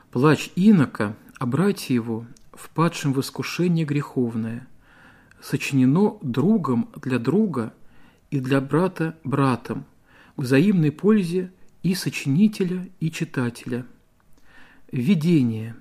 Плач инока, а братья его, впадшим в искушение греховное, сочинено другом для друга и для брата братом, к взаимной пользе и сочинителя, и читателя. Введение.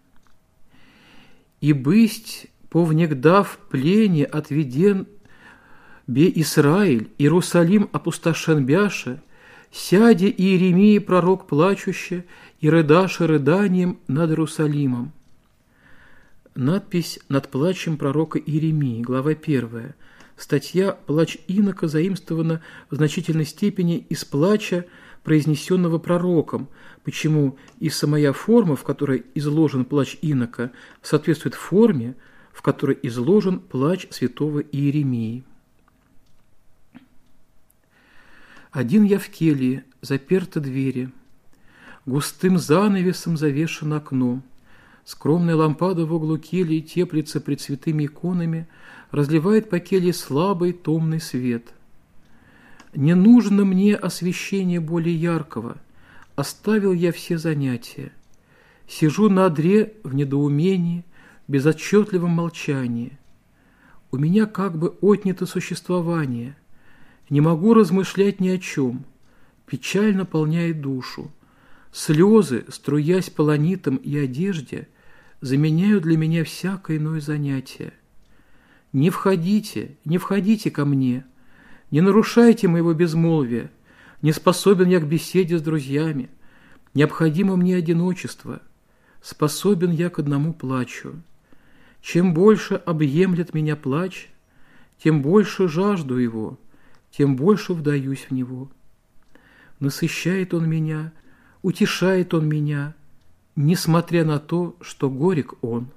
«И бысть повнегда в плене отведен бе Исраиль, Иерусалим опустошен бяше, сяде Иеремия пророк плачуще, и рыдаше рыданием над Иерусалимом». Надпись над плачем пророка Иеремии, глава 1. Статья «Плач инока» заимствована в значительной степени из плача, произнесенного пророком, почему и самая форма, в которой изложен плач инока, соответствует форме, в которой изложен плач святого Иеремии. Один я в келье, заперты двери, густым занавесом завешено окно, скромная лампада в углу кельи теплится пред святыми иконами, разливает по келье слабый томный свет. Не нужно мне освещение более яркого, оставил я все занятия. Сижу на одре в недоумении, в безотчетливом молчании. У меня как бы отнято существование, не могу размышлять ни о чем, печаль наполняет душу. Слезы, струясь по ланитам и одежде, заменяют для меня всякое иное занятие. Не входите ко мне, не нарушайте моего безмолвия, не способен я к беседе с друзьями, необходимо мне одиночество, способен я к одному плачу. Чем больше объемлет меня плач, тем больше жажду его, тем больше вдаюсь в него. Насыщает он меня, утешает он меня, несмотря на то, что горек он.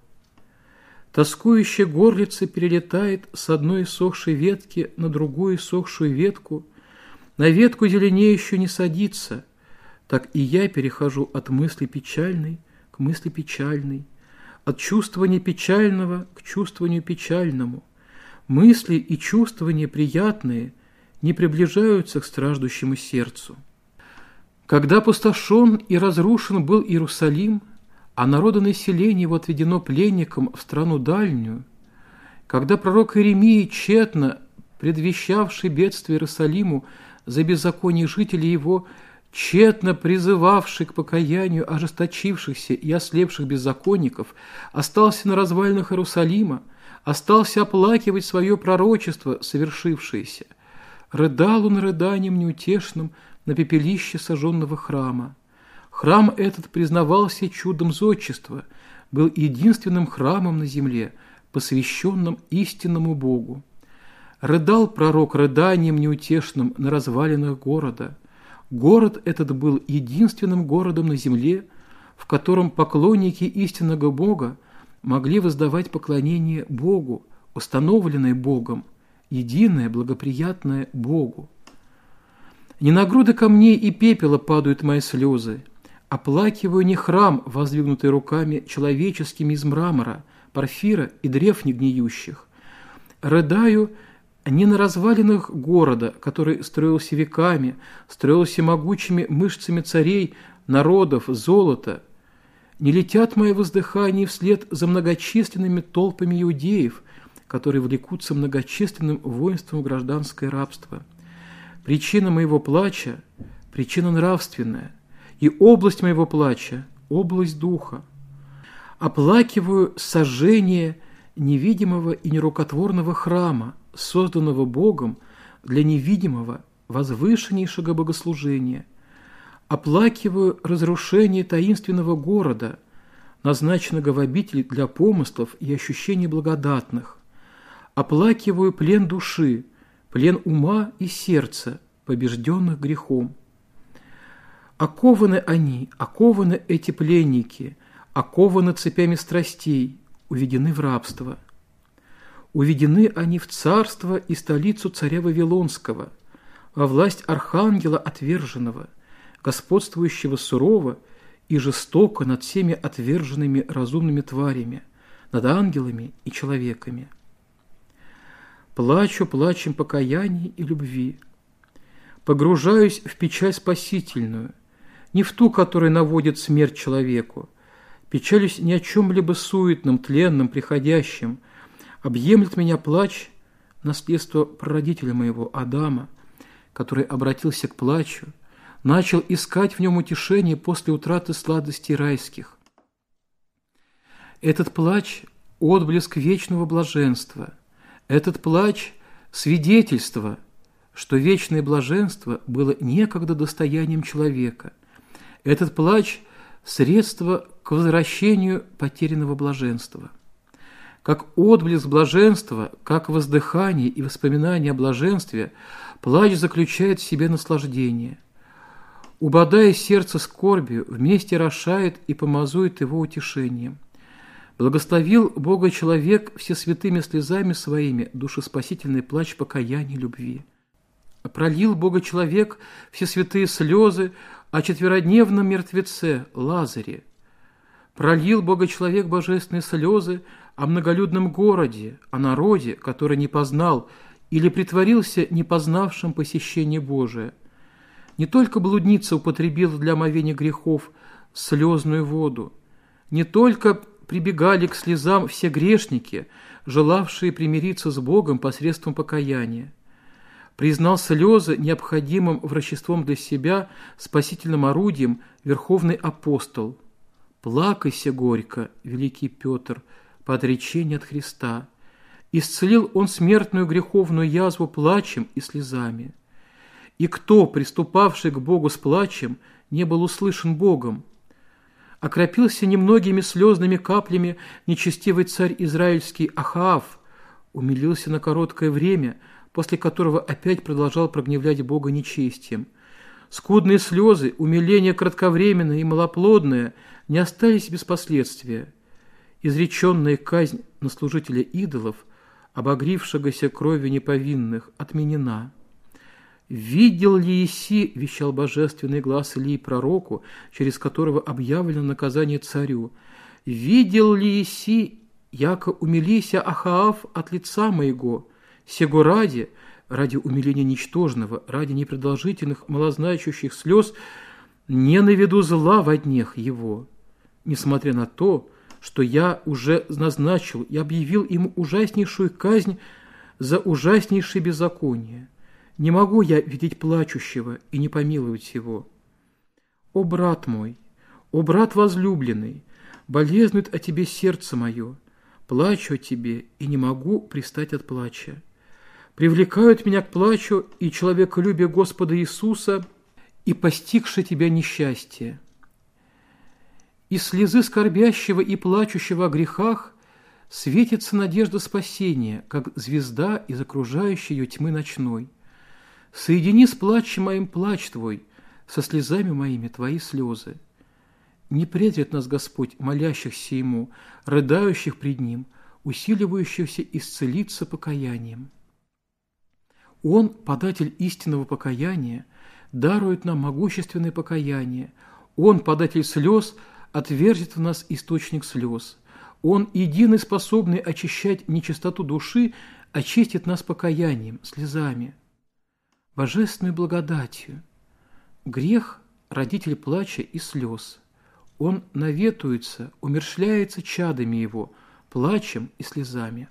Тоскующая горлица перелетает с одной иссохшей ветки на другую иссохшую ветку, на ветку зеленеющую не садится, так и я перехожу от мысли печальной к мысли печальной, от чувствования печального к чувствованию печальному. Мысли и чувствования приятные не приближаются к страждущему сердцу. Когда опустошен и разрушен был Иерусалим, а народонаселение его отведено пленникам в страну дальнюю, когда пророк Иеремия, тщетно предвещавший бедствие Иерусалиму за беззаконие жителей его, тщетно призывавший к покаянию ожесточившихся и ослепших беззаконников, остался на развалинах Иерусалима, остался оплакивать свое пророчество, совершившееся. Рыдал он рыданием неутешным на пепелище сожженного храма. Храм этот признавался чудом зодчества, был единственным храмом на земле, посвященным истинному Богу. Рыдал пророк рыданием неутешным на развалинах города. Город этот был единственным городом на земле, в котором поклонники истинного Бога могли воздавать поклонение Богу, установленное Богом, единое, благоприятное Богу. Не на груды камней и пепела падают мои слезы, оплакиваю не храм, воздвигнутый руками человеческими из мрамора, порфира и древ негниющих. Рыдаю не на развалинах города, который строился веками, строился могучими мышцами царей, народов, золота. Не летят мои воздыхания вслед за многочисленными толпами иудеев, которые влекутся многочисленным воинством в гражданское рабство. Причина моего плача – причина нравственная, и область моего плача – область духа. Оплакиваю сожжение невидимого и нерукотворного храма, созданного Богом для невидимого, возвышеннейшего богослужения. Оплакиваю разрушение таинственного города, назначенного в обитель для помыслов и ощущений благодатных. Оплакиваю плен души, плен ума и сердца, побежденных грехом. Окованы они, окованы эти пленники, окованы цепями страстей, уведены в рабство. Уведены они в царство и столицу царя Вавилонского, во власть архангела отверженного, господствующего сурово и жестоко над всеми отверженными разумными тварями, над ангелами и человеками. Плачу плачем покаяния и любви. Погружаюсь в печаль спасительную, не в ту, которая наводит смерть человеку. Печалюсь ни о чем-либо суетном, тленном, приходящем. Объемлет меня плач, наследство прародителя моего Адама, который обратился к плачу, начал искать в нем утешение после утраты сладостей райских. Этот плач – отблеск вечного блаженства. Этот плач – свидетельство, что вечное блаженство было некогда достоянием человека. Этот плач – средство к возвращению потерянного блаженства. Как отблеск блаженства, как воздыхание и воспоминание о блаженстве, плач заключает в себе наслаждение. Убодая сердце скорбью, вместе рошает и помазует его утешением. Благословил Бога человек всесвятыми слезами своими душеспасительный плач покаяния и любви. Пролил Бога человек всесвятые слезы о четверодневном мертвеце Лазаре. Пролил Бога человек божественные слезы о многолюдном городе, о народе, который не познал или притворился непознавшим посещение Божие. Не только блудница употребила для омовения грехов слезную воду, не только прибегали к слезам все грешники, желавшие примириться с Богом посредством покаяния. Признал слезы необходимым врачеством для себя, спасительным орудием, верховный апостол. «Плакайся горько, великий Петр, по отречению от Христа». Исцелил он смертную греховную язву плачем и слезами. И кто, приступавший к Богу с плачем, не был услышан Богом? Окропился немногими слезными каплями нечестивый царь израильский Ахаав, умилился на короткое время, после которого опять продолжал прогневлять Бога нечестием. Скудные слезы, умиление кратковременное и малоплодное не остались без последствия. Изреченная казнь на служителя идолов, обогрившегося кровью неповинных, отменена. «Видел ли Иси, — вещал божественный глаз Илии пророку, через которого объявлено наказание царю, — видел ли Иси, яко умилися Ахаав от лица моего, сего ради умиления ничтожного, ради непродолжительных малозначащих слез, не наведу зла во днях его, несмотря на то, что я уже назначил и объявил ему ужаснейшую казнь за ужаснейшее беззаконие. Не могу я видеть плачущего и не помиловать его. О, брат мой, о, брат возлюбленный, болезнует о тебе сердце мое, плачу о тебе и не могу пристать от плача. Привлекают меня к плачу и человеколюбие Господа Иисуса, и постигшее тебя несчастье. Из слезы скорбящего и плачущего о грехах светится надежда спасения, как звезда из окружающей ее тьмы ночной. Соедини с плачем моим плач твой, со слезами моими твои слезы. Не презрит нас Господь, молящихся Ему, рыдающих пред Ним, усиливающихся исцелиться покаянием. Он, податель истинного покаяния, дарует нам могущественное покаяние. Он, податель слез, отвержет в нас источник слез. Он, единый способный очищать нечистоту души, очистит нас покаянием, слезами. Божественной благодатью. Грех – родитель плача и слез. Он наветуется, умерщвляется чадами его, плачем и слезами.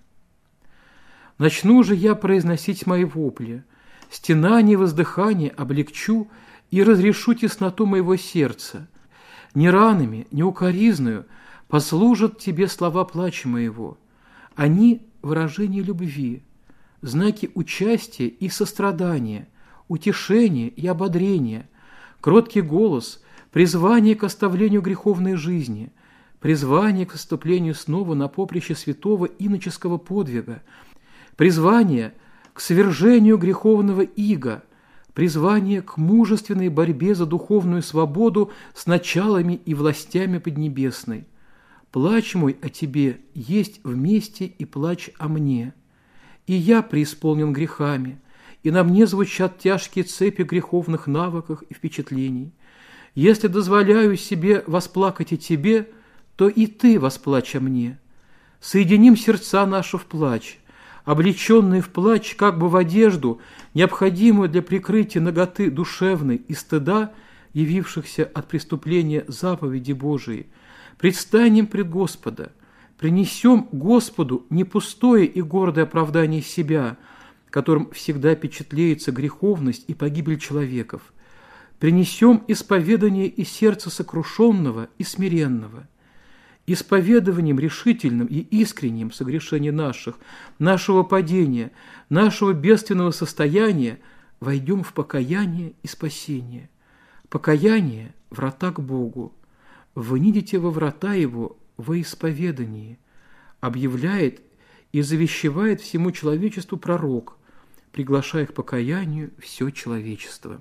Начну же я произносить мои вопли, стенание и воздыхание облегчу и разрешу тесноту моего сердца. Ни ранами, ни укоризною послужат тебе слова плача моего. Они – выражение любви, знаки участия и сострадания, утешения и ободрения, кроткий голос, призвание к оставлению греховной жизни, призвание к вступлению снова на поприще святого иноческого подвига, призвание к свержению греховного ига, призвание к мужественной борьбе за духовную свободу с началами и властями поднебесной. Плач мой о тебе есть вместе и плач о мне. И я преисполнен грехами, и на мне звучат тяжкие цепи греховных навыков и впечатлений. Если дозволяю себе восплакать о тебе, то и ты восплачь о мне. Соединим сердца наши в плач, облеченные в плач как бы в одежду, необходимую для прикрытия наготы душевной и стыда, явившихся от преступления заповеди Божией. предстанем пред Господа, принесем Господу не пустое и гордое оправдание себя, которым всегда впечатляется греховность и погибель человеков, принесем исповедание из сердца сокрушенного и смиренного, исповедованием решительным и искренним согрешения наших, нашего падения, нашего бедственного состояния войдем в покаяние и спасение. Покаяние – врата к Богу. Внидите во врата Его во исповедании, объявляет и завещевает всему человечеству пророк, приглашая к покаянию все человечество.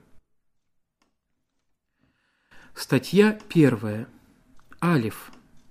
Статья 1. Алиф.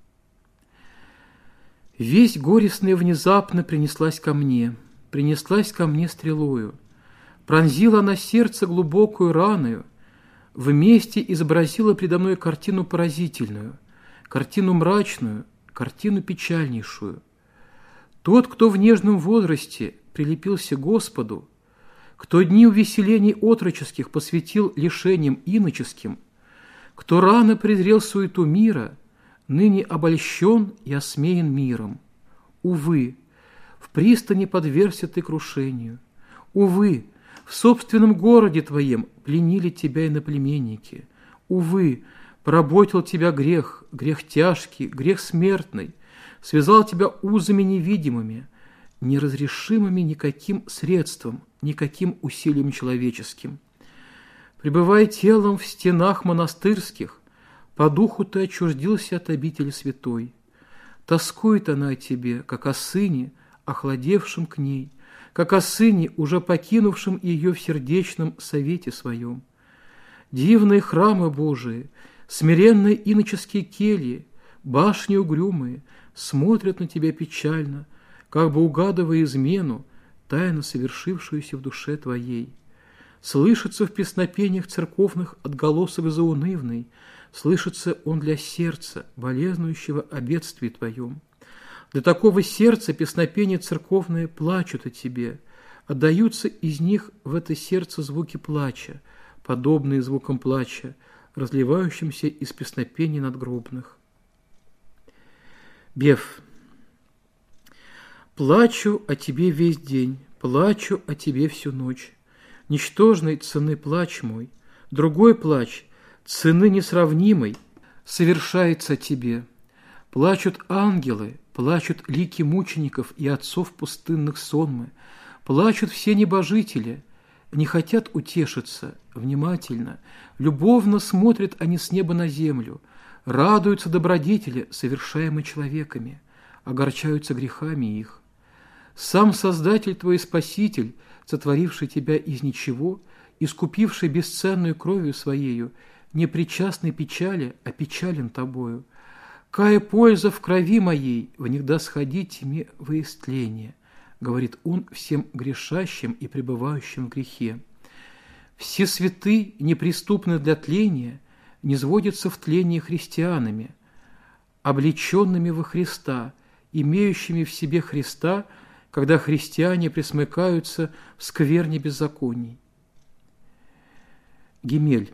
Весть горестная внезапно принеслась ко мне стрелою. Пронзила она сердце глубокую раною, вместе изобразила предо мной картину поразительную, картину мрачную, картину печальнейшую. Тот, кто в нежном возрасте прилепился к Господу, кто дни увеселений отроческих посвятил лишениям иноческим, кто рано презрел суету мира, ныне обольщен и осмеян миром. Увы, в пристани подвергся ты крушению. Увы, в собственном городе твоем пленили тебя иноплеменники. Увы, поработил тебя грех, грех тяжкий, грех смертный, связал тебя узами невидимыми, неразрешимыми никаким средством, никаким усилием человеческим. Пребывая телом в стенах монастырских, по духу ты отчуждился от обители святой. Тоскует она о тебе, как о сыне, охладевшем к ней, как о сыне, уже покинувшем ее в сердечном совете своем. Дивные храмы Божии, смиренные иноческие кельи, башни угрюмые, смотрят на тебя печально, как бы угадывая измену, тайно совершившуюся в душе твоей. Слышится в песнопениях церковных отголосок заунывный, слышится он для сердца, болезнующего о бедствии твоем. Для такого сердца песнопения церковные плачут о тебе, отдаются из них в это сердце звуки плача, подобные звукам плача, разливающимся из песнопений надгробных. Беф. Плачу о тебе весь день, плачу о тебе всю ночь. Ничтожной цены плач мой, другой плач, цены несравнимой, совершается тебе. Плачут ангелы, плачут лики мучеников и отцов пустынных сонмы, плачут все небожители, не хотят утешиться, внимательно, любовно смотрят они с неба на землю, радуются добродетели, совершаемые человеками, огорчаются грехами их. Сам Создатель твой Спаситель, сотворивший тебя из ничего, искупивший бесценную кровью своею, не причастный печали, а печален тобою. Кая польза в крови моей, внегда сходить мне во истление, говорит он всем грешащим и пребывающим в грехе. Все святы, неприступны для тления, низводятся в тление христианами, облеченными во Христа, имеющими в себе Христа, когда христиане пресмыкаются в скверне беззаконий. Гимель.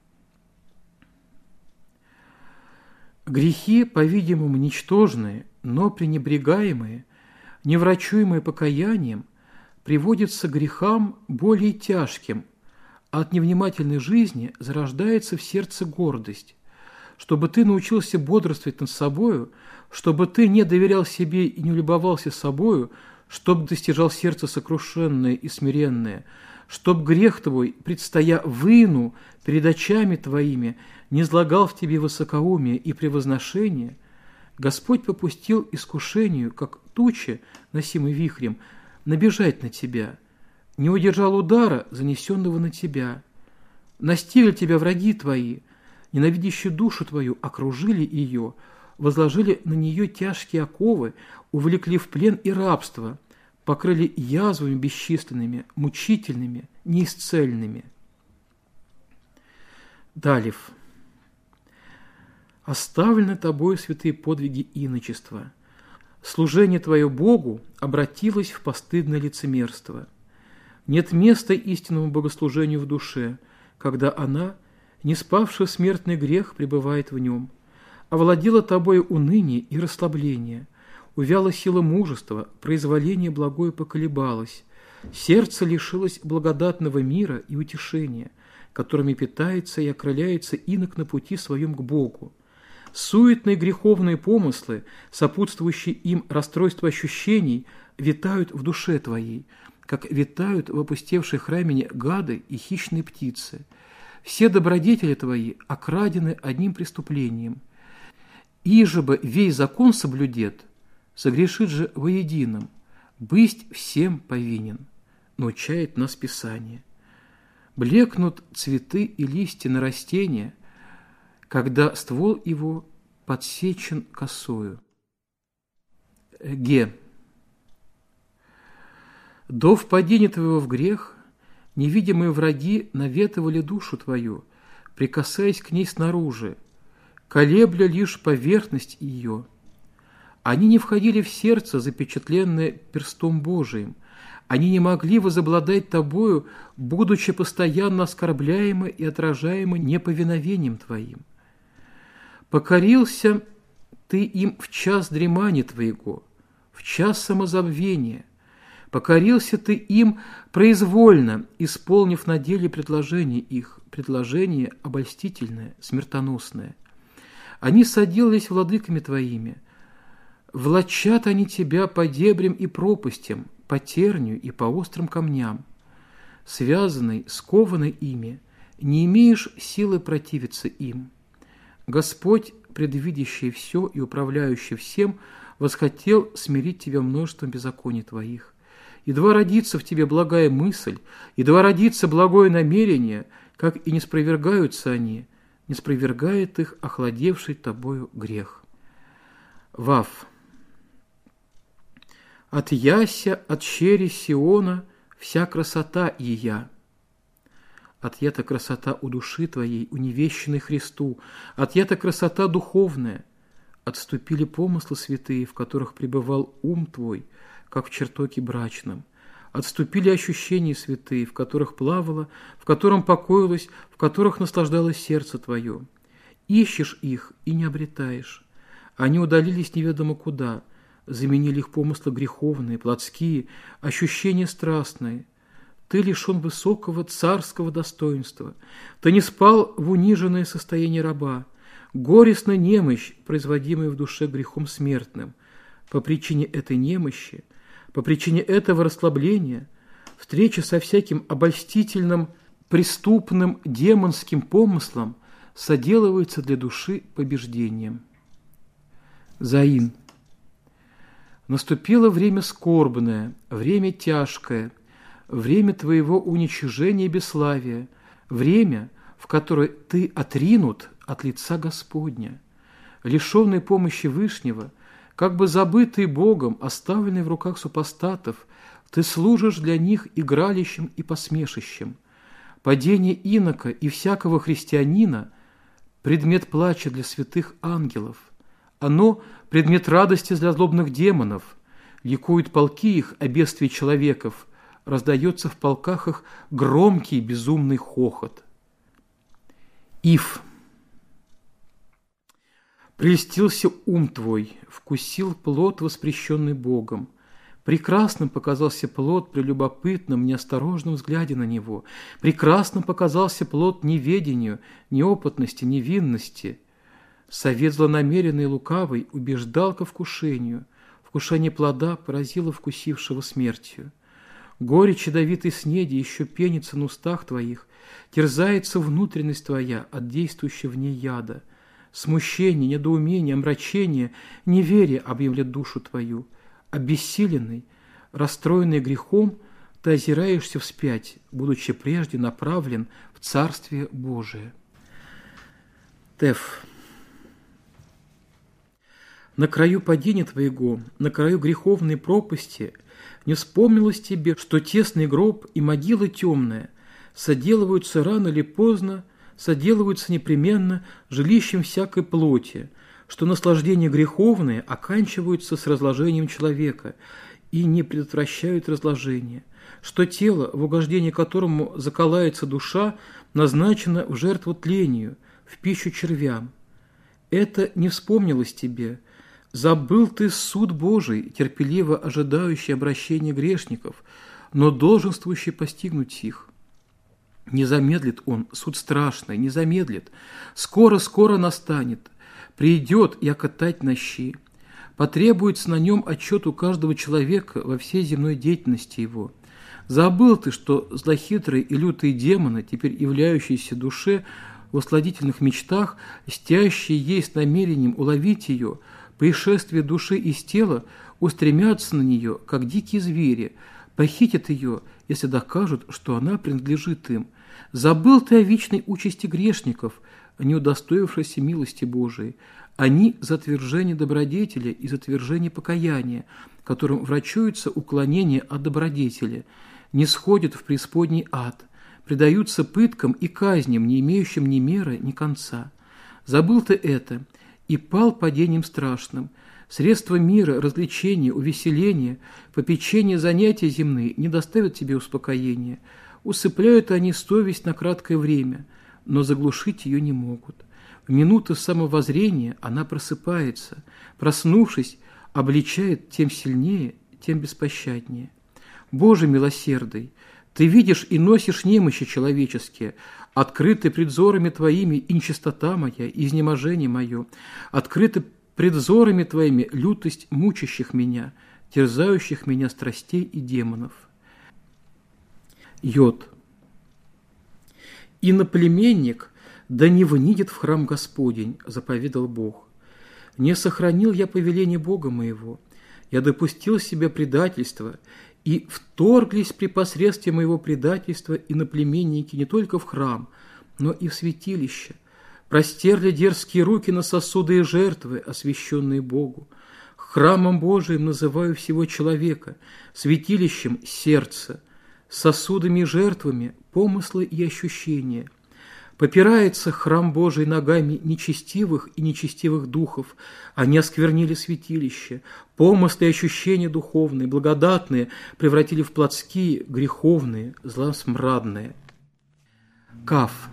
Грехи, по-видимому, ничтожные, но пренебрегаемые, неврачуемые покаянием, приводятся к грехам более тяжким, а от невнимательной жизни зарождается в сердце гордость. Чтобы ты научился бодрствовать над собою, чтобы ты не доверял себе и не любовался собою, чтоб достижал сердце сокрушенное и смиренное, чтоб грех твой, предстоя выну перед очами твоими, не излагал в тебе высокоумие и превозношение, Господь попустил искушению, как туча, носимой вихрем, набежать на тебя, не удержал удара, занесенного на тебя. Настигли тебя враги твои, ненавидящие душу твою, окружили ее, возложили на нее тяжкие оковы, увлекли в плен и рабство, покрыли язвами бесчисленными, мучительными, неисцельными. Далев. Оставлены тобою святые подвиги иночества. Служение твое Богу обратилось в постыдное лицемерство. Нет места истинному богослужению в душе, когда она, не спавшая смертный грех, пребывает в нем. овладело тобой уныние и расслабление, увяла сила мужества, произволение благое поколебалось, сердце лишилось благодатного мира и утешения, которыми питается и окрыляется инок на пути своем к Богу. Суетные греховные помыслы, сопутствующие им расстройство ощущений, витают в душе твоей, как витают в опустевшей храмине гады и хищные птицы. Все добродетели твои окрадены одним преступлением. Иже бы весь закон соблюдет, согрешит же воедином, бысть всем повинен, научает нас Писание. Блекнут цветы и листья на растения, когда ствол его подсечен косою. Ге. До впадения твоего в грех невидимые враги наветывали душу твою, прикасаясь к ней снаружи, колебля лишь поверхность ее. Они не входили в сердце, запечатленное перстом Божиим. Они не могли возобладать тобою, будучи постоянно оскорбляемы и отражаемы неповиновением твоим. Покорился ты им в час дремания твоего, в час самозабвения. Покорился ты им произвольно, исполнив на деле предложение их, предложение обольстительное, смертоносное. Они соделались владыками твоими, влачат они тебя по дебрям и пропастям, по тернию и по острым камням. Связанный, скованный ими, не имеешь силы противиться им. Господь, предвидящий все и управляющий всем, восхотел смирить тебя множеством беззаконий твоих. Едва родится в тебе благая мысль, едва родится благое намерение, как и не спровергаются они, не спровергает их охладевший тобою грех. Вав. От яся, от щери Сиона вся красота ея. Отъята красота у души твоей, уневещенной Христу, отъята красота духовная. Отступили помыслы святые, в которых пребывал ум твой, как в чертоге брачном. Отступили ощущения святые, в которых плавало, в котором покоилось, в которых наслаждалось сердце твое. Ищешь их и не обретаешь. Они удалились неведомо куда, заменили их помыслы греховные, плотские, ощущения страстные. Ты лишен высокого царского достоинства. Ты не спал в униженное состояние раба. Горестна немощь, производимая в душе грехом смертным. По причине этой немощи, по причине этого расслабления, встреча со всяким обольстительным, преступным, демонским помыслом соделывается для души побеждением. Заин. Наступило время скорбное, время тяжкое, время твоего уничижения и бесславия, время, в которое ты отринут от лица Господня, лишенный помощи Вышнего, как бы забытый Богом, оставленный в руках супостатов, ты служишь для них игралищем и посмешищем. Падение инока и всякого христианина – предмет плача для святых ангелов. Оно – предмет радости для злобных демонов. Ликуют полки их о бедствии человеков, раздается в полках их громкий безумный хохот. Ив. Прельстился ум твой, вкусил плод, воспрещенный Богом. Прекрасным показался плод при любопытном, неосторожном взгляде на него. Прекрасным показался плод неведению, неопытности, невинности. Совет злонамеренный и лукавый убеждал ко вкушению. Вкушение плода поразило вкусившего смертью. Горечь ядовитой снеди еще пенится на устах твоих, терзается внутренность твоя от действующего в ней яда. Смущение, недоумение, омрачение, неверие объемлет душу твою. Обессиленный, расстроенный грехом, ты озираешься вспять, будучи прежде направлен в Царствие Божие. Теф. На краю падения твоего, на краю греховной пропасти не вспомнилось тебе, что тесный гроб и могила темная соделываются рано или поздно, соделываются непременно жилищем всякой плоти, что наслаждения греховные оканчиваются с разложением человека и не предотвращают разложение, что тело, в угождение которому заколается душа, назначено в жертву тлению, в пищу червям. Это не вспомнилось тебе. Забыл ты суд Божий, терпеливо ожидающий обращения грешников, но долженствующий постигнуть их. Не замедлит он, суд страшный, не замедлит. Скоро-скоро настанет, придет, яко тать на щи. Потребуется на нем отчет у каждого человека во всей земной деятельности его. Забыл ты, что злохитрые и лютые демоны, теперь являющиеся душе в усладительных мечтах, стящие ей с намерением уловить ее, пришествие души из тела, устремятся на нее, как дикие звери, похитят ее, если докажут, что она принадлежит им. Забыл ты о вечной участи грешников, не удостоившихся милости Божией. Они за отвержение добродетели и за отвержение покаяния, которым врачуется уклонение от добродетели, не сходят в преисподний ад, предаются пыткам и казням, не имеющим ни меры, ни конца. Забыл ты это и пал падением страшным. Средства мира, развлечения, увеселения, попечения, занятия земные не доставят тебе успокоения. Усыпляют они совесть на краткое время, но заглушить ее не могут. В минуты самовоззрения она просыпается, проснувшись, обличает тем сильнее, тем беспощаднее. Боже милосердный, Ты видишь и носишь немощи человеческие, открыты пред взорами Твоими и нечистота моя, и изнеможение мое, открыты пред взорами Твоими лютость мучащих меня, терзающих меня страстей и демонов. Йод. «Иноплеменник да не внидит в храм Господень, заповедал Бог. Не сохранил я повеление Бога моего, я допустил себе предательство, и вторглись при посредстве моего предательства иноплеменники не только в храм, но и в святилище, простерли дерзкие руки на сосуды и жертвы, освященные Богу. Храмом Божиим называю всего человека, святилищем – сердце, сосудами и жертвами – помыслы и ощущения. Попирается храм Божий ногами нечестивых и нечестивых духов, они осквернили святилище, помыслы и ощущения духовные, благодатные превратили в плотские, греховные, злосмрадные. Каф.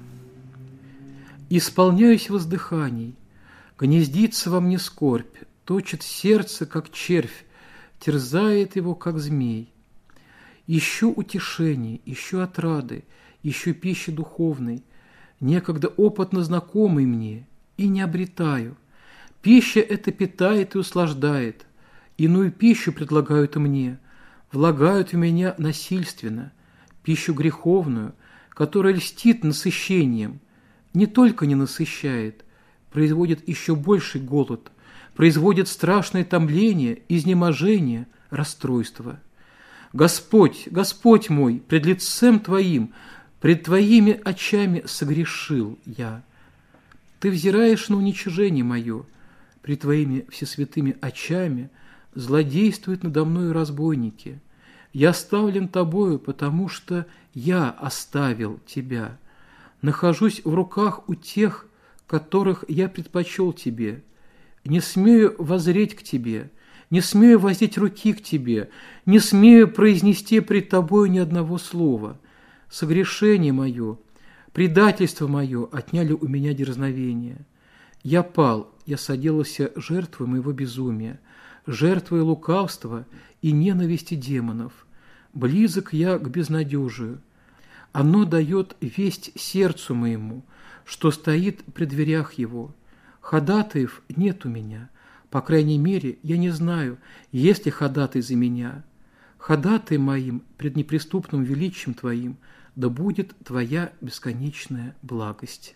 Исполняюсь воздыханий, гнездится во мне скорбь, точит сердце, как червь, терзает его, как змей. Ищу утешений, ищу отрады, ищу пищи духовной, некогда опытно знакомый мне, и не обретаю. Пища эта питает и услаждает, иную пищу предлагают мне, влагают в меня насильственно, пищу греховную, которая льстит насыщением, не только не насыщает, производит еще больший голод, производит страшное томление, изнеможение, расстройство. Господь, Господь мой, пред лицем Твоим, пред Твоими очами согрешил я. Ты взираешь на уничижение мое, пред Твоими всесвятыми очами злодействуют надо мною разбойники. Я оставлен Тобою, потому что я оставил Тебя. Нахожусь в руках у тех, которых я предпочел Тебе. Не смею воззреть к Тебе, не смею воздеть руки к Тебе, не смею произнести пред Тобою ни одного слова. Согрешение мое, предательство мое отняли у меня дерзновение. Я пал, я соделался жертвой моего безумия, жертвой лукавства и ненависти демонов. Близок я к безнадежию. Оно дает весть сердцу моему, что стоит при дверях его. Ходатаев нет у меня. По крайней мере, я не знаю, есть ли ходатай за меня. Ходатай моим пред неприступным величием Твоим да будет Твоя бесконечная благость.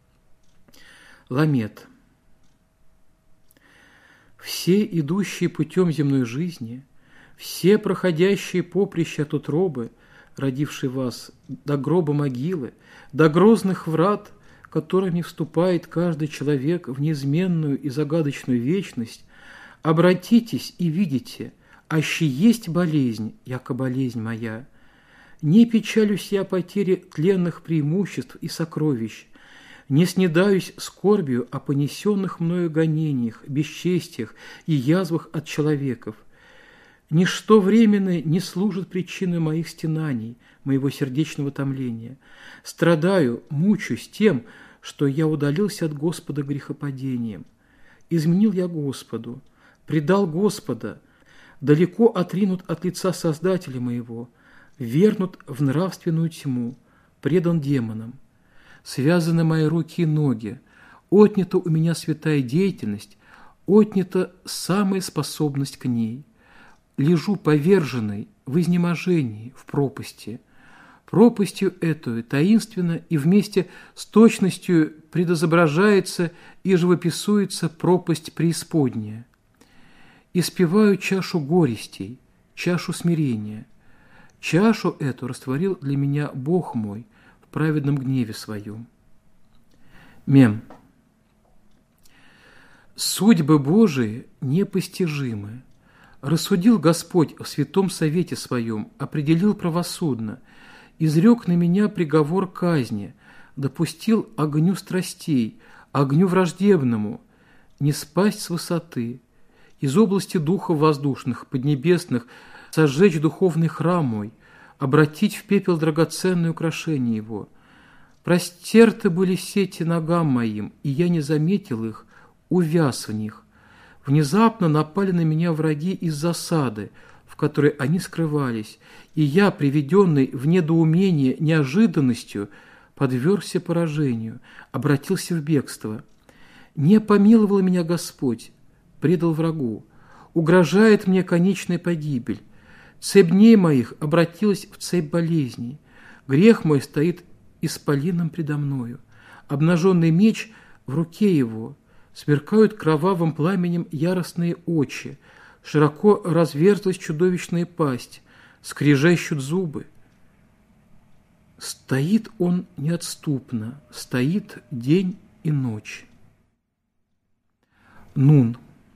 Ламет. Все идущие путем земной жизни, все проходящие поприща от утробы, родившей вас, до гроба могилы, до грозных врат, которыми вступает каждый человек в неизменную и загадочную вечность, обратитесь и видите, аще есть болезнь, яко болезнь моя. Не печалюсь я о потере тленных преимуществ и сокровищ, не снедаюсь скорбью о понесенных мною гонениях, бесчестиях и язвах от человеков. Ничто временное не служит причиной моих стенаний, моего сердечного томления. Страдаю, мучаюсь тем, что я удалился от Господа грехопадением. Изменил я Господу, предал Господа, далеко отринут от лица Создателя моего, вернут в нравственную тьму, предан демонам. Связаны мои руки и ноги, отнята у меня святая деятельность, отнята самая способность к ней. Лежу поверженный в изнеможении, в пропасти. Пропастью эту таинственно и вместе с точностью предозображается и живописуется пропасть преисподняя. Испеваю чашу горестей, чашу смирения. Чашу эту растворил для меня Бог мой в праведном гневе своем. Мем. Судьбы Божии непостижимы. Рассудил Господь в святом совете своем, определил правосудно, изрек на меня приговор казни, допустил огню страстей, огню враждебному, не спасть с высоты, из области духов воздушных, поднебесных, сожечь духовный храм мой, обратить в пепел драгоценное украшение его. Простерты были сети ногам моим, и я не заметил их, увяз в них. Внезапно напали на меня враги из засады, в которой они скрывались, и я, приведенный в недоумение неожиданностью, подвергся поражению, обратился в бегство. Не помиловал меня Господь, предал врагу, угрожает мне конечная погибель. Цепь дней моих обратилась в цепь болезней. Грех мой стоит исполином предо мною. Обнаженный меч в руке его. Сверкают кровавым пламенем яростные очи. Широко разверзлась чудовищная пасть. Скрежещут зубы. Стоит он неотступно, стоит день и ночь. Нун.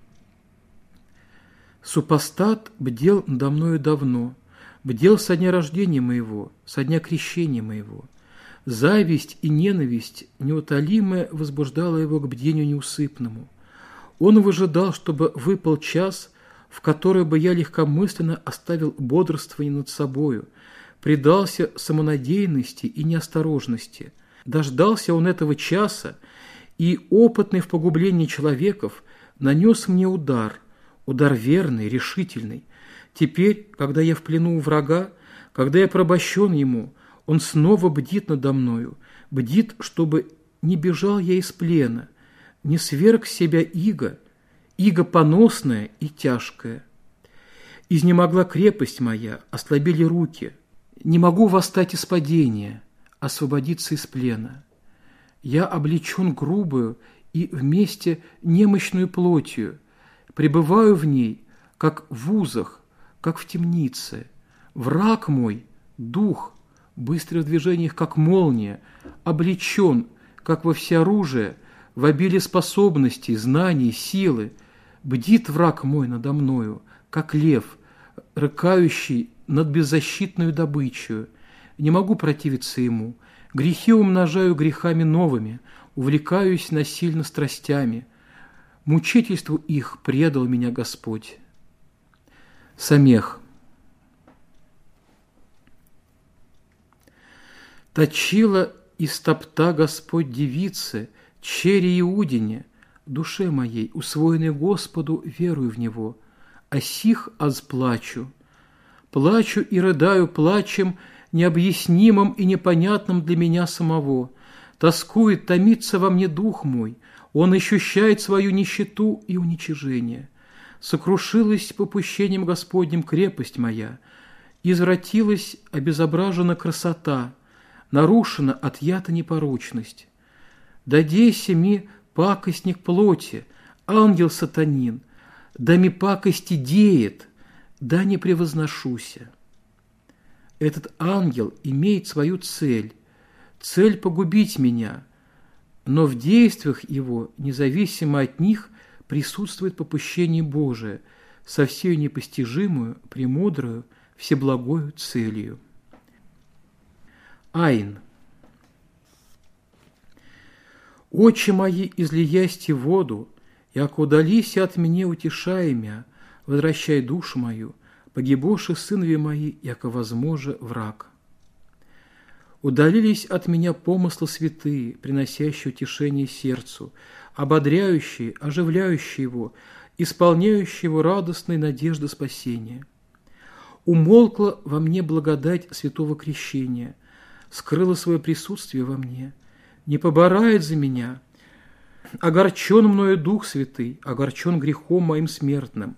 Супостат бдел надо мною давно, бдел со дня рождения моего, со дня крещения моего. Зависть и ненависть неутолимая возбуждала его к бдению неусыпному. Он выжидал, чтобы выпал час, в который бы я легкомысленно оставил бодрствование над собою, предался самонадеянности и неосторожности. Дождался он этого часа, и, опытный в погублении человеков, нанес мне удар верный, решительный. Теперь, когда я в плену у врага, когда я порабощен ему, он снова бдит надо мною, бдит, чтобы не бежал я из плена, не сверг с себя иго поносное и тяжкое. Изнемогла крепость моя, ослабели руки, не могу восстать из падения, освободиться из плена. Я облечен грубою и вместе немощную плотью, пребываю в ней, как в узах, как в темнице. Враг мой, дух, быстрый в движениях, как молния, облечен, как во всеоружие, в обилии способностей, знаний, силы. Бдит враг мой надо мною, как лев, рыкающий над беззащитную добычей. Не могу противиться ему. Грехи умножаю грехами новыми, увлекаюсь насильно страстями. Мучительству их предал меня Господь. Самех. Точила и стопта Господь девицы, чере Иудине, душе моей, усвоенной Господу, верую в Него, а сих азплачу. Плачу и рыдаю плачем, необъяснимым и непонятным для меня самого. Тоскует, томится во мне дух мой, он ощущает свою нищету и уничижение. Сокрушилась попущением Господним крепость моя, извратилась, обезображена красота, нарушена отъята непорочность. Дадейся ми пакостник плоти, ангел сатанин, да ми пакости деет, да не превозношуся. Этот ангел имеет свою цель погубить меня, но в действиях его, независимо от них, присутствует попущение Божие со всею непостижимую, премудрую, всеблагою целью. Айн. Очи мои, излиясти воду, яко удалися от меня, утешая мя, возвращай душу мою, погибоши сынове мои, яко возможе враг. Удалились от меня помыслы святые, приносящие утешение сердцу, ободряющие, оживляющие его, исполняющие его радостной надежды спасения. Умолкла во мне благодать святого крещения, скрыла свое присутствие во мне, не поборает за меня. Огорчен мною Дух Святый, огорчен грехом моим смертным.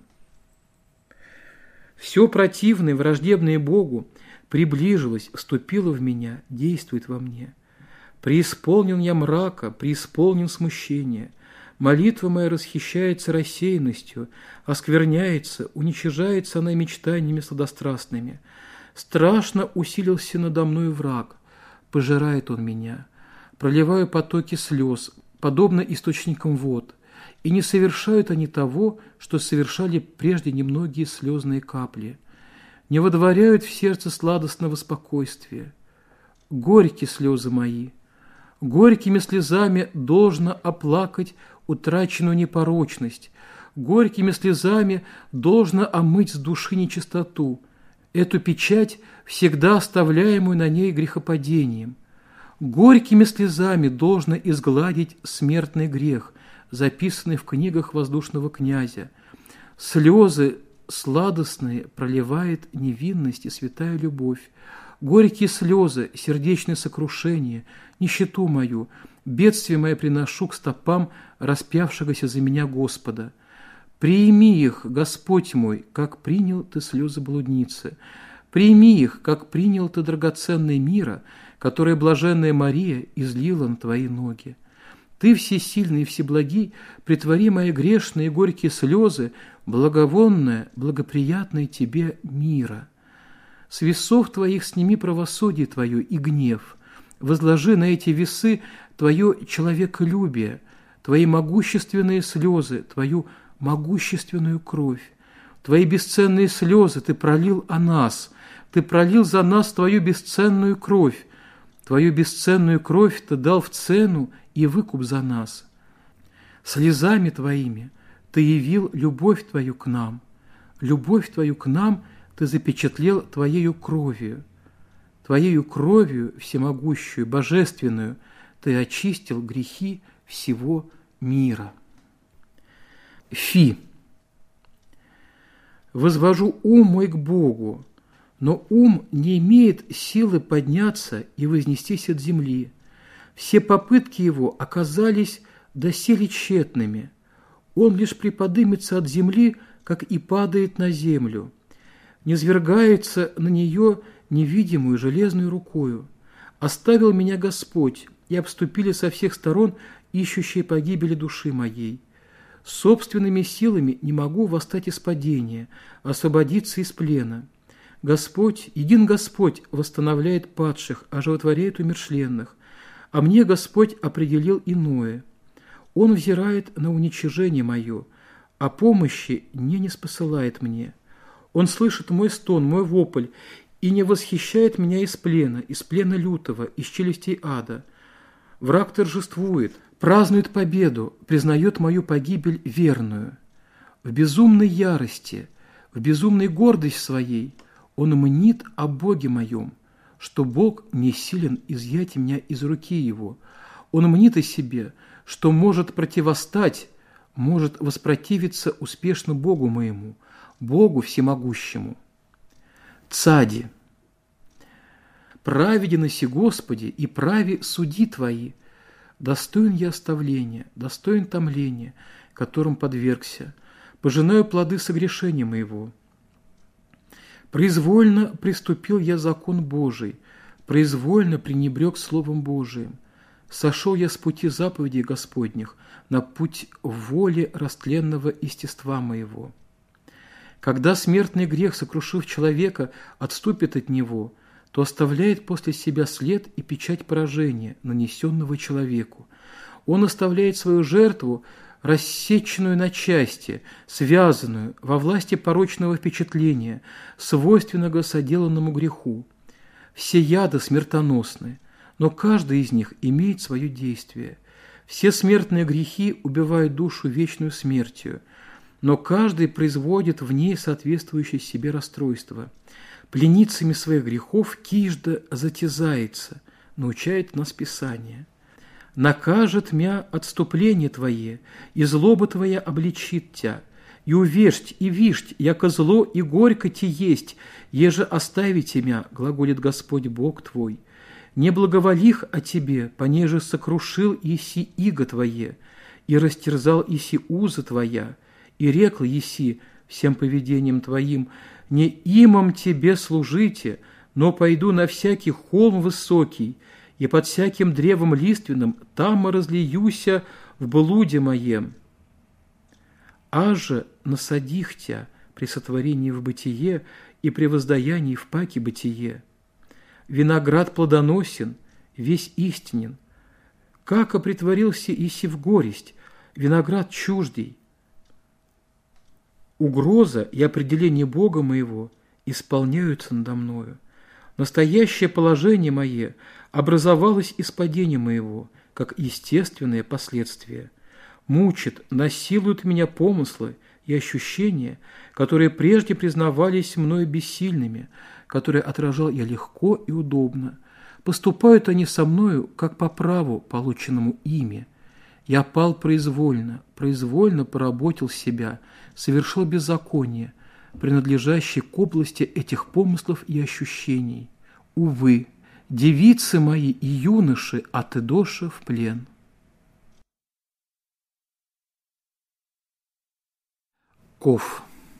Все противное, враждебное Богу приближилось, вступило в меня, действует во мне. Преисполнен я мрака, преисполнен смущения. Молитва моя расхищается рассеянностью, оскверняется, уничижается она мечтаниями сладострастными. Страшно усилился надо мною враг, пожирает он меня. Проливаю потоки слез, подобно источникам вод, и не совершают они того, что совершали прежде немногие слезные капли. Не водворяют в сердце сладостного спокойствия. Горькие слезы мои, горькими слезами должно оплакать утраченную непорочность, горькими слезами должно омыть с души нечистоту, эту печать, всегда оставляемую на ней грехопадением. Горькими слезами должно изгладить смертный грех, записанный в книгах воздушного князя. Слезы сладостные проливает невинность и святая любовь. Горькие слезы, сердечное сокрушение, нищету мою, бедствие мое приношу к стопам распявшегося за меня Господа. Прими их, Господь мой, как принял ты слезы блудницы. Прими их, как принял ты драгоценное мира, которое блаженная Мария излила на твои ноги. Ты, всесильный и всеблагий, притвори мои грешные и горькие слезы, благовонное, благоприятное тебе мира. С весов твоих сними правосудие твое и гнев, возложи на эти весы твое человеколюбие, твои могущественные слезы, твою могущественную кровь. Твои бесценные слезы ты пролил о нас, ты пролил за нас твою бесценную кровь. Твою бесценную кровь ты дал в цену и выкуп за нас. Слезами твоими ты явил любовь твою к нам. Любовь твою к нам ты запечатлел твоею кровью. Твоею кровью всемогущую, божественную, ты очистил грехи всего мира. Фи. Возвожу ум мой к Богу, но ум не имеет силы подняться и вознестись от земли. Все попытки его оказались доселе тщетными. Он лишь приподымется от земли, как и падает на землю. Низвергается на нее невидимую железную рукою. Оставил меня Господь, и обступили со всех сторон ищущие погибели души моей. Собственными силами не могу восстать из падения, освободиться из плена. Господь, един Господь, восстановляет падших, оживотворяет умершленных, а мне Господь определил иное. Он взирает на уничижение мое, а помощи не спосылает мне. Он слышит мой стон, мой вопль, и не восхищает меня из плена лютого, из челюстей ада. Враг торжествует, празднует победу, признает мою погибель верную. В безумной ярости, в безумной гордости своей он мнит о Боге моем, что Бог не силен изъять меня из руки его. Он мнит о себе, что может противостать, может воспротивиться успешно Богу моему, Богу всемогущему. Цади. Праведен оси Господи, и прави суди Твои. Достоин я оставления, достоин томления, которым подвергся. Пожинаю плоды согрешения моего. Произвольно приступил я закон Божий, произвольно пренебрег Словом Божиим. Сошел я с пути заповедей Господних на путь воли растленного естества моего. Когда смертный грех, сокрушив человека, отступит от него, то оставляет после себя след и печать поражения, нанесенного человеку. Он оставляет свою жертву, рассеченную на части, связанную во власти порочного впечатления, свойственного соделанному греху. Все яды смертоносны, но каждый из них имеет свое действие. Все смертные грехи убивают душу вечную смертью, но каждый производит в ней соответствующее себе расстройство. Пленницами своих грехов кижда затязается, научает нас Писание. «Накажет мя отступление Твое, и злоба Твоя обличит Тя, и увежть, и вишть, яко зло и горько Ти есть, еже оставите мя, глаголит Господь Бог Твой. Не благоволих о Тебе, понеже сокрушил Иси иго Твое, и растерзал Иси узы Твоя, и рекл Иси всем поведением Твоим, не имам Тебе служите, но пойду на всякий холм высокий, и под всяким древом лиственным там разлиюся в блуде моем. Аже насадих Тя при сотворении в бытие и при воздаянии в паке бытие. Виноград плодоносен, весь истинен. Как опритворился Иси в горесть, виноград чуждей. Угроза и определение Бога моего исполняются надо мною. Настоящее положение мое образовалось из падения моего, как естественное последствие. Мучит, насилуют меня помыслы и ощущения, которые прежде признавались мною бессильными, которые отражал я легко и удобно. Поступают они со мною, как по праву, полученному ими. Я пал произвольно, произвольно поработил себя, совершил беззаконие, принадлежащее к области этих помыслов и ощущений. Увы, девицы мои и юноши отыдоши в плен. Ков.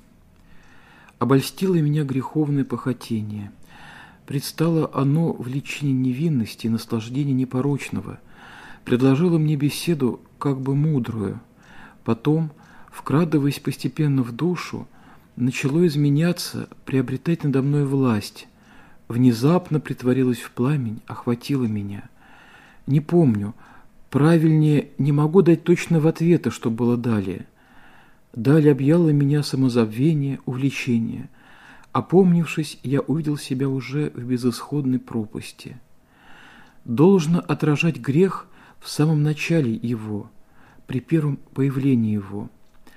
Обольстило меня греховное похотение. Предстало оно в личине невинности и наслаждения непорочного. Предложило мне беседу как бы мудрую. Потом, вкрадываясь постепенно в душу, начало изменяться, приобретать надо мной власть. Внезапно притворилось в пламень, охватило меня. Не помню, правильнее не могу дать точного ответа, что было далее. Далее объяло меня самозабвение, увлечение. Опомнившись, я увидел себя уже в безысходной пропасти. Должно отражать грех в самом начале его, при первом появлении его.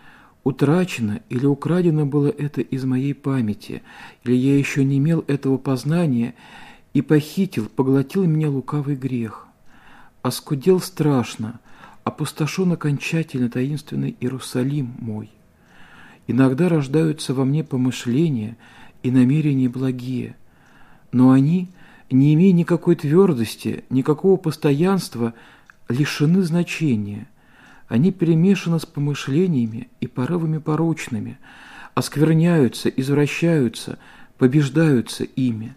Утрачено или украдено было это из моей памяти, или я еще не имел этого познания, и похитил, поглотил меня лукавый грех. Оскудел страшно, опустошен окончательно таинственный Иерусалим мой. Иногда рождаются во мне помышления и намерения благие, но они, не имея никакой твердости, никакого постоянства, лишены значения. Они перемешаны с помышлениями и порывами порочными, оскверняются, извращаются, побеждаются ими.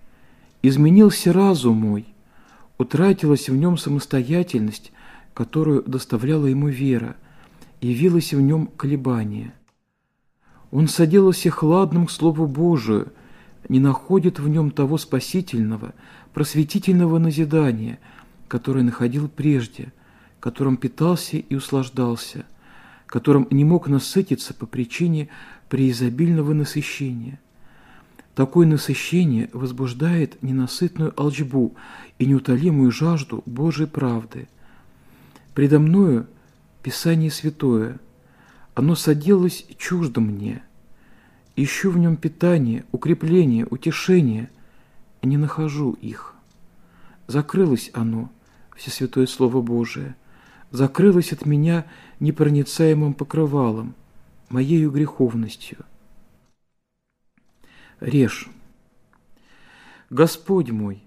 Изменился разум мой, утратилась в нем самостоятельность, которую доставляла ему вера, явилось в нем колебание. Он соделался хладным к Слову Божию, не находит в нем того спасительного, просветительного назидания, которое находил прежде, которым питался и услаждался, которым не мог насытиться по причине преизобильного насыщения. Такое насыщение возбуждает ненасытную алчбу и неутолимую жажду Божьей правды. Предо мною Писание святое, оно соделалось чуждо мне. Ищу в нем питание, укрепление, утешение, и не нахожу их. Закрылось оно, Всесвятое Слово Божие, закрылось от меня непроницаемым покрывалом, моею греховностью. Режь. Господь мой,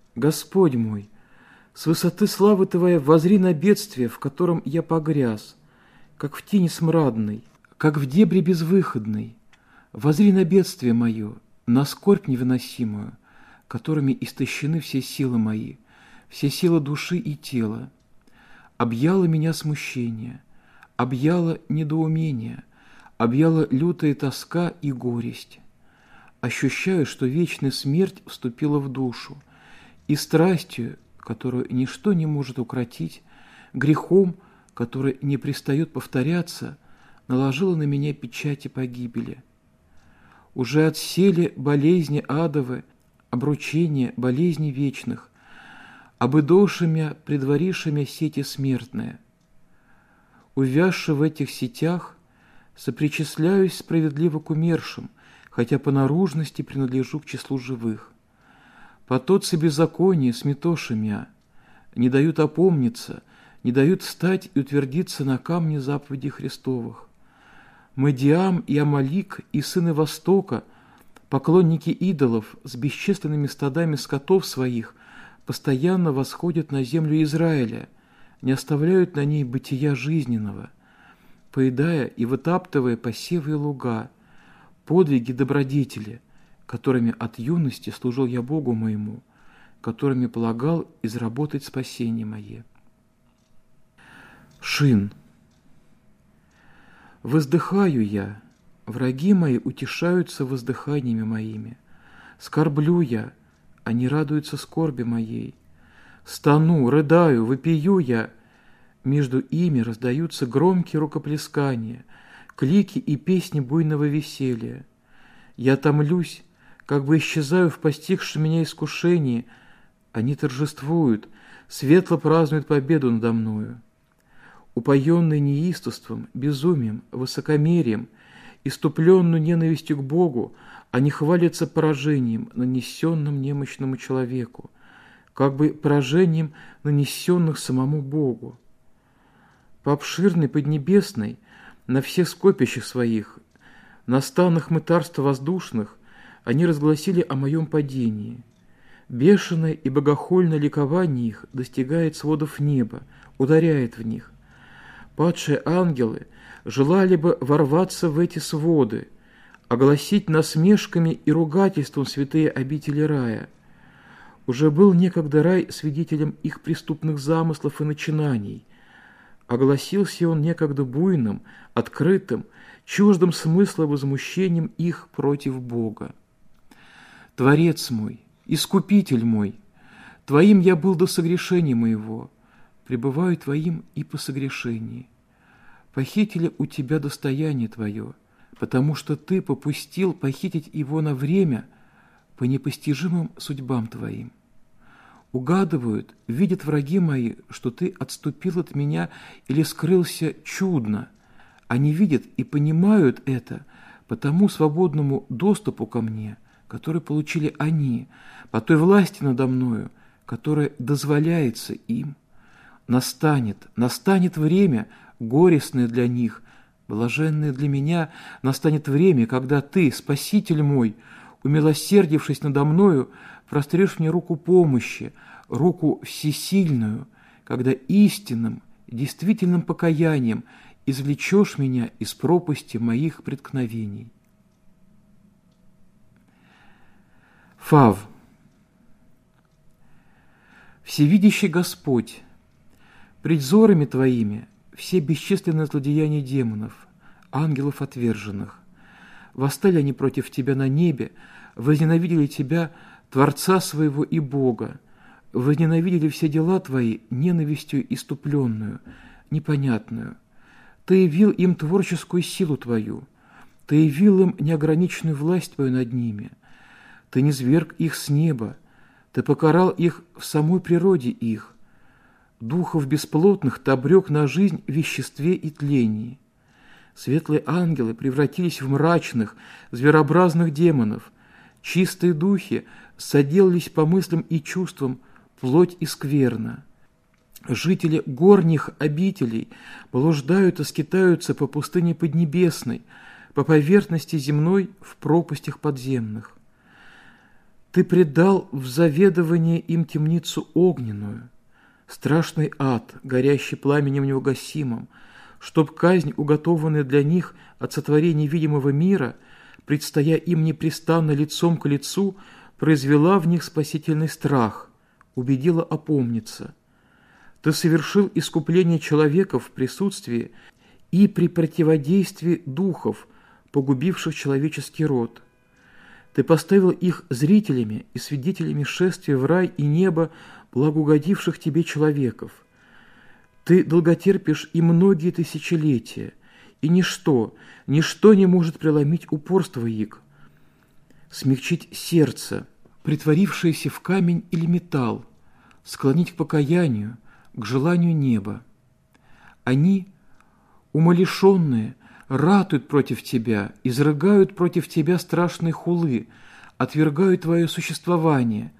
с высоты славы Твоей воззри на бедствие, в котором я погряз, как в тени смрадной, как в дебре безвыходной. Воззри на бедствие мое, на скорбь невыносимую, которыми истощены все силы мои, все силы души и тела. Объяло меня смущение, объяло недоумение, объяла лютая тоска и горесть. Ощущаю, что вечная смерть вступила в душу, и страстью, которую ничто не может укротить, грехом, который не пристает повторяться, наложила на меня печати погибели. Уже отсели болезни адовы, обручения болезней вечных, обыдошимя, предварившимя сети смертные. Увязши в этих сетях, сопричисляюсь справедливо к умершим, хотя по наружности принадлежу к числу живых. Потоцы беззакония сметоши мя, не дают опомниться, не дают встать и утвердиться на камне заповедей Христовых. Медиам и Амалик и сыны Востока, поклонники идолов с бесчисленными стадами скотов своих, постоянно восходят на землю Израиля, не оставляют на ней бытия жизненного, поедая и вытаптывая посевы и луга, подвиги добродетели, которыми от юности служил я Богу моему, которыми полагал изработать спасение мое. Шин. Воздыхаю я, враги мои утешаются воздыханиями моими. Скорблю я, они радуются скорби моей. Стану, рыдаю, вопию я. Между ими раздаются громкие рукоплескания, клики и песни буйного веселья. Я томлюсь, как бы исчезаю в постигшем меня искушении. Они торжествуют, светло празднуют победу надо мною. Упоенный неистовством, безумием, высокомерием, иступленную ненавистью к Богу, они хвалятся поражением, нанесенным немощному человеку, как бы поражением, нанесенных самому Богу. По обширной Поднебесной, на всех скопищах своих, на станах мытарства воздушных, они разгласили о моем падении. Бешеное и богохульное ликование их достигает сводов неба, ударяет в них. Падшие ангелы желали бы ворваться в эти своды, огласить насмешками и ругательством святые обители рая. Уже был некогда рай свидетелем их преступных замыслов и начинаний. Огласился он некогда буйным, открытым, чуждым смысла возмущением их против Бога. Творец мой, Искупитель мой, Твоим я был до согрешения моего, пребываю Твоим и по согрешении. Похитили у Тебя достояние Твое, потому что Ты попустил похитить его на время по непостижимым судьбам Твоим. Угадывают, видят враги мои, что Ты отступил от меня или скрылся чудно. Они видят и понимают это по тому свободному доступу ко мне, который получили они, по той власти надо мною, которая дозволяется им. Настанет время, горестное для них, блаженное для меня, настанет время, когда Ты, Спаситель мой, умилосердившись надо мною, прострешь мне руку помощи, руку всесильную, когда истинным, действительным покаянием извлечешь меня из пропасти моих преткновений. Фав. Всевидящий Господь, пред взорами Твоими все бесчисленные злодеяния демонов, ангелов отверженных. Восстали они против Тебя на небе, возненавидели Тебя, Творца своего и Бога, возненавидели все дела Твои ненавистью иступленную, непонятную. Ты явил им творческую силу Твою, Ты явил им неограниченную власть Твою над ними. Ты низверг их с неба, Ты покарал их в самой природе их. Духов бесплотных Ты обрек на жизнь в веществе и тлении. Светлые ангелы превратились в мрачных, зверообразных демонов. Чистые духи соделались по мыслям и чувствам, плоть и скверна. Жители горних обителей блуждают и скитаются по пустыне Поднебесной, по поверхности земной в пропастях подземных. Ты предал в заведование им темницу огненную, страшный ад, горящий пламенем неугасимым, чтоб казнь, уготованная для них от сотворения видимого мира, предстоя им непрестанно лицом к лицу, произвела в них спасительный страх, убедила опомниться. Ты совершил искупление человека в присутствии и при противодействии духов, погубивших человеческий род. Ты поставил их зрителями и свидетелями шествия в рай и небо благоугодивших Тебе человеков. Ты долготерпишь и многие тысячелетия, и ничто не может преломить упорство их, смягчить сердце, притворившееся в камень или металл, склонить к покаянию, к желанию неба. Они, умалишенные, ратуют против Тебя, изрыгают против Тебя страшные хулы, отвергают Твое существование,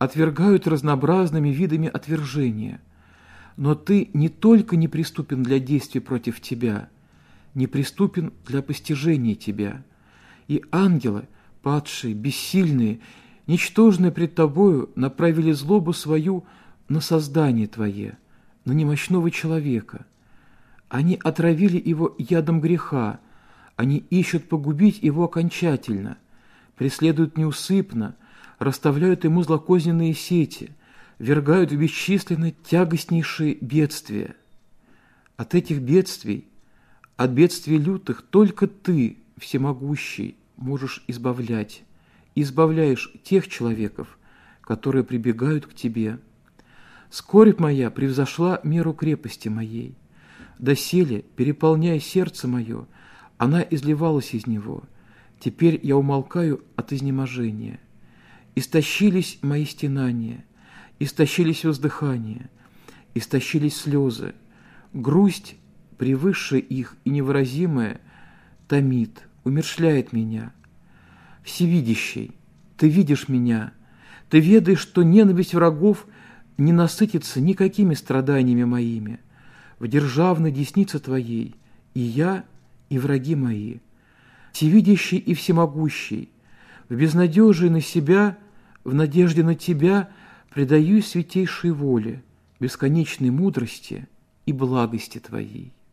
отвергают разнообразными видами отвержения. Но ты не только неприступен для действий против тебя, неприступен для постижения тебя. И ангелы, падшие, бессильные, ничтожные пред тобою, направили злобу свою на создание твое, на немощного человека. Они отравили его ядом греха, они ищут погубить его окончательно, преследуют неусыпно, расставляют ему злокозненные сети, ввергают в бесчисленные тягостнейшие бедствия. От этих бедствий, от бедствий лютых, только ты, всемогущий, можешь избавлять, избавляешь тех человеков, которые прибегают к тебе. Скорбь моя превзошла меру крепости моей. Доселе, переполняя сердце мое, она изливалась из него. Теперь я умолкаю от изнеможения. Истощились мои стенания, истощились воздыхания, истощились слезы. Грусть, превысшая их и невыразимая, томит, умерщвляет меня. Всевидящий, ты видишь меня, ты ведаешь, что ненависть врагов не насытится никакими страданиями моими. В державной деснице твоей и я, и враги мои. Всевидящий и всемогущий, в безнадежии на себя, в надежде на тебя предаюсь святейшей воле, бесконечной мудрости и благости твоей.